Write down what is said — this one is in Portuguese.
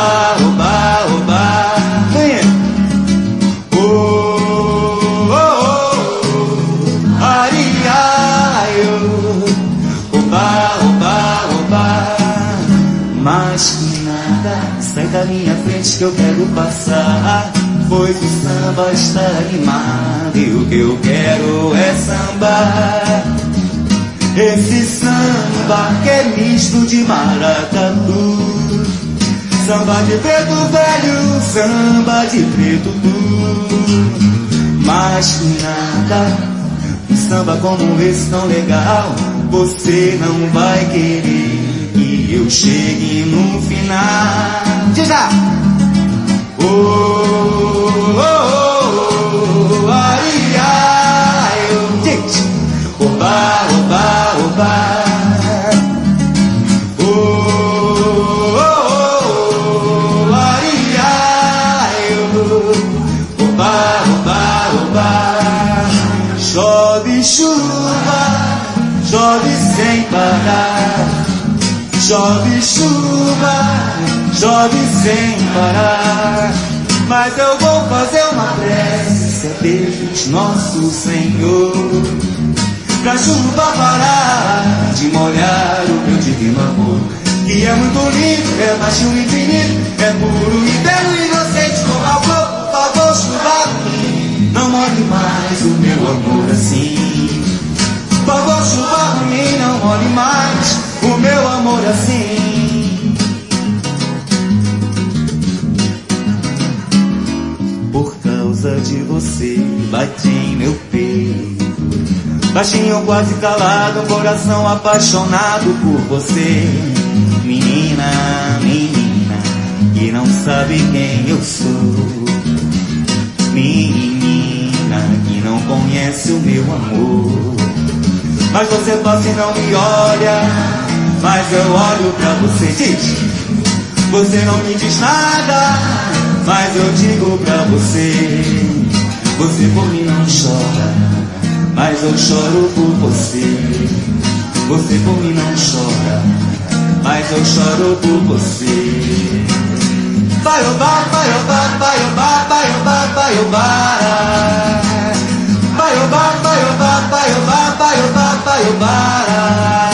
oba, oba, oba. Venha. Oh, oh, oh, ai, ai, oh. Oba, oba, oba. Mais que nada, sai da minha frente que eu quero passar. Pois o samba está animado e o que eu quero é sambar. Esse samba que é misto de maracatu, samba de preto velho, samba de preto tu. Mais que nada, um samba como esse tão legal, você não vai querer que eu chegue no final. Diz lá! Oh, oh, oh, oh, ai, ai, oh. Gente, oba, oba, oba. Oh, oh, oh, oh, ai, ai, oh. Oba, oba, oba. Chove chuva, chove sem parar. Chove chuva, chove sem parar. Mas eu vou fazer uma prece a Deus nosso Senhor, pra chuva parar de molhar o meu divino amor, que é muito lindo, é baixo infinito, é puro e belo e inocente como a flor. Por favor, chuva por mim, não molhe mais o meu amor assim. Por favor, chuva por mim, não molhe mais o meu amor assim. Por causa de você, bate em meu peito, baixinho, quase calado, coração apaixonado por você. Menina, menina, que não sabe quem eu sou. Menina, que não conhece o meu amor. Mas você passa e não me olha, mas eu olho pra você. Diz, você não me diz nada, mas eu digo pra você. Você por mim não chora, mas eu choro por você. Você por mim não chora, mas eu choro por você. Vai oba, vai oba, vai oba, vai oba, vai oba. Vai oba, vai oba, vai oba, vai oba, vai oba.